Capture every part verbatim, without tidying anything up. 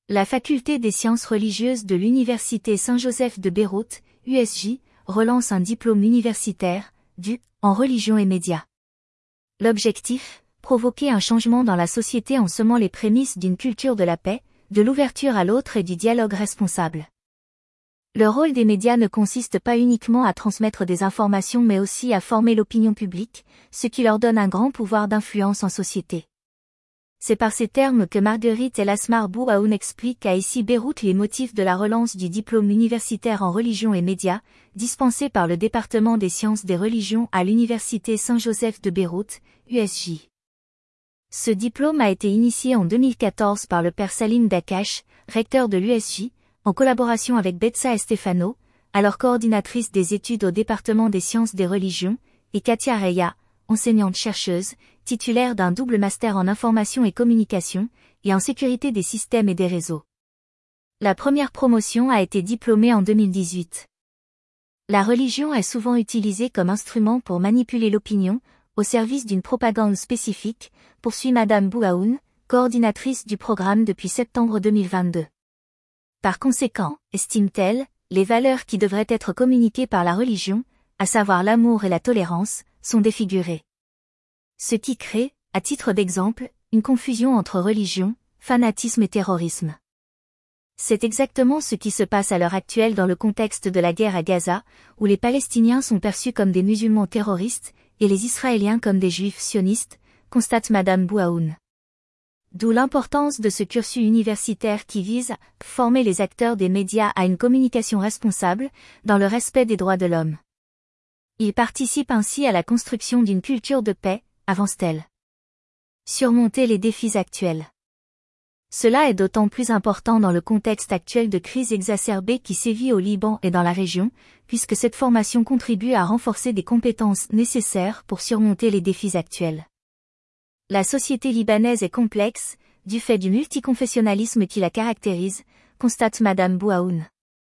La faculté des sciences religieuses de l'Université Saint-Joseph de Beyrouth, U S J, relance un diplôme universitaire, du « en religion et médias ». L'objectif, provoquer un changement dans la société en semant les prémices d'une culture de la paix, de l'ouverture à l'autre et du dialogue responsable. Le rôle des médias ne consiste pas uniquement à transmettre des informations mais aussi à former l'opinion publique, ce qui leur donne un grand pouvoir d'influence en société. C'est par ces termes que Marguerite El Asmar Bouaoun explique à Ici Beyrouth les motifs de la relance du diplôme universitaire en religion et médias, dispensé par le département des sciences des religions à l'Université Saint-Joseph de Beyrouth, U S J. Ce diplôme a été initié en deux mille quatorze par le père Salim Dakash, recteur de l'U S J, en collaboration avec Betsa Estefano, alors coordinatrice des études au département des sciences des religions, et Katia Reya, enseignante-chercheuse, titulaire d'un double master en information et communication, et en sécurité des systèmes et des réseaux. La première promotion a été diplômée en deux mille dix-huit. La religion est souvent utilisée comme instrument pour manipuler l'opinion, au service d'une propagande spécifique, poursuit Madame Bouaoun, coordinatrice du programme depuis septembre deux mille vingt-deux. Par conséquent, estime-t-elle, les valeurs qui devraient être communiquées par la religion, à savoir l'amour et la tolérance, sont défigurées. Ce qui crée, à titre d'exemple, une confusion entre religion, fanatisme et terrorisme. C'est exactement ce qui se passe à l'heure actuelle dans le contexte de la guerre à Gaza, où les Palestiniens sont perçus comme des musulmans terroristes, et les Israéliens comme des juifs sionistes, constate Madame Bouaoun. D'où l'importance de ce cursus universitaire qui vise à former les acteurs des médias à une communication responsable, dans le respect des droits de l'homme. Il participe ainsi à la construction d'une culture de paix, avance-t-elle. Surmonter les défis actuels. Cela est d'autant plus important dans le contexte actuel de crise exacerbée qui sévit au Liban et dans la région, puisque cette formation contribue à renforcer des compétences nécessaires pour surmonter les défis actuels. La société libanaise est complexe, du fait du multiconfessionnalisme qui la caractérise, constate Madame Bouaoun.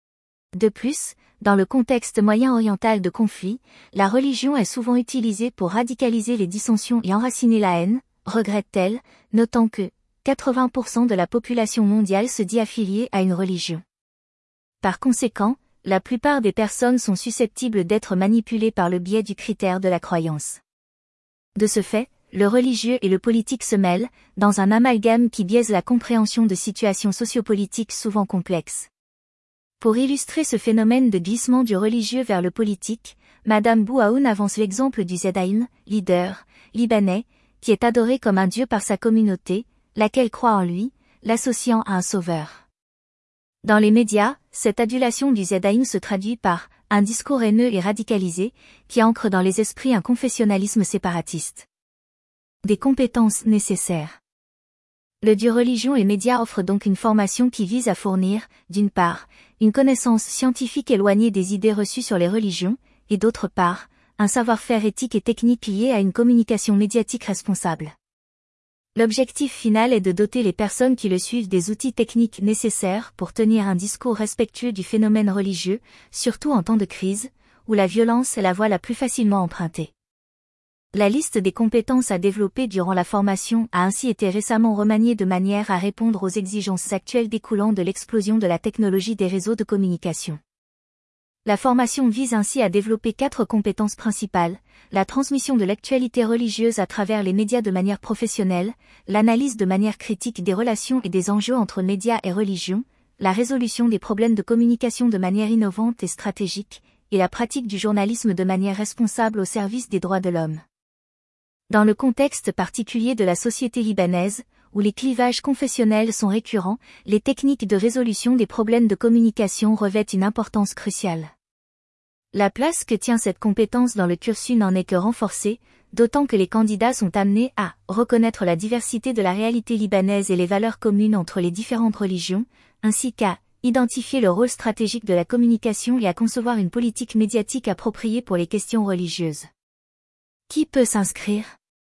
De plus, dans le contexte moyen-oriental de conflit, la religion est souvent utilisée pour radicaliser les dissensions et enraciner la haine, regrette-t-elle, notant que quatre-vingts pour cent de la population mondiale se dit affiliée à une religion. Par conséquent, la plupart des personnes sont susceptibles d'être manipulées par le biais du critère de la croyance. De ce fait, le religieux et le politique se mêlent, dans un amalgame qui biaise la compréhension de situations sociopolitiques souvent complexes. Pour illustrer ce phénomène de glissement du religieux vers le politique, Madame Bouaoun avance l'exemple du Zeddaïm, leader libanais, qui est adoré comme un dieu par sa communauté, laquelle croit en lui, l'associant à un sauveur. Dans les médias, cette adulation du Zeddaïm se traduit par un discours haineux et radicalisé, qui ancre dans les esprits un confessionnalisme séparatiste. Des compétences nécessaires. Le du religion et médias offre donc une formation qui vise à fournir, d'une part, une connaissance scientifique éloignée des idées reçues sur les religions, et d'autre part, un savoir-faire éthique et technique lié à une communication médiatique responsable. L'objectif final est de doter les personnes qui le suivent des outils techniques nécessaires pour tenir un discours respectueux du phénomène religieux, surtout en temps de crise, où la violence est la voie la plus facilement empruntée. La liste des compétences à développer durant la formation a ainsi été récemment remaniée de manière à répondre aux exigences actuelles découlant de l'explosion de la technologie des réseaux de communication. La formation vise ainsi à développer quatre compétences principales, la transmission de l'actualité religieuse à travers les médias de manière professionnelle, l'analyse de manière critique des relations et des enjeux entre médias et religion, la résolution des problèmes de communication de manière innovante et stratégique, et la pratique du journalisme de manière responsable au service des droits de l'homme. Dans le contexte particulier de la société libanaise, où les clivages confessionnels sont récurrents, les techniques de résolution des problèmes de communication revêtent une importance cruciale. La place que tient cette compétence dans le cursus n'en est que renforcée, d'autant que les candidats sont amenés à reconnaître la diversité de la réalité libanaise et les valeurs communes entre les différentes religions, ainsi qu'à identifier le rôle stratégique de la communication et à concevoir une politique médiatique appropriée pour les questions religieuses. Qui peut s'inscrire ?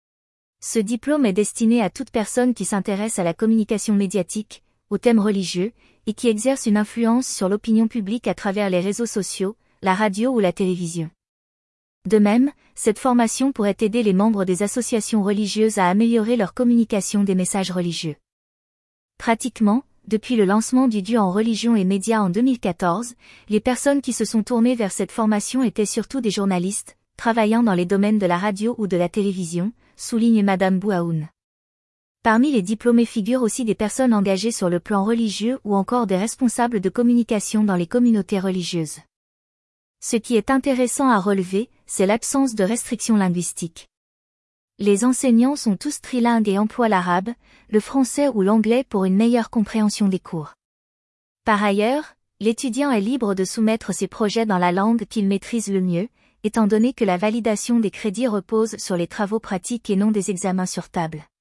Ce diplôme est destiné à toute personne qui s'intéresse à la communication médiatique, aux thèmes religieux, et qui exerce une influence sur l'opinion publique à travers les réseaux sociaux, la radio ou la télévision. De même, cette formation pourrait aider les membres des associations religieuses à améliorer leur communication des messages religieux. Pratiquement, Depuis le lancement du D U en religion et médias en deux mille quatorze, les personnes qui se sont tournées vers cette formation étaient surtout des journalistes, travaillant dans les domaines de la radio ou de la télévision, souligne Madame Bouaoun. Parmi les diplômés figurent aussi des personnes engagées sur le plan religieux ou encore des responsables de communication dans les communautés religieuses. Ce qui est intéressant à relever, c'est l'absence de restrictions linguistiques. Les enseignants sont tous trilingues et emploient l'arabe, le français ou l'anglais pour une meilleure compréhension des cours. Par ailleurs, l'étudiant est libre de soumettre ses projets dans la langue qu'il maîtrise le mieux, étant donné que la validation des crédits repose sur les travaux pratiques et non des examens sur table.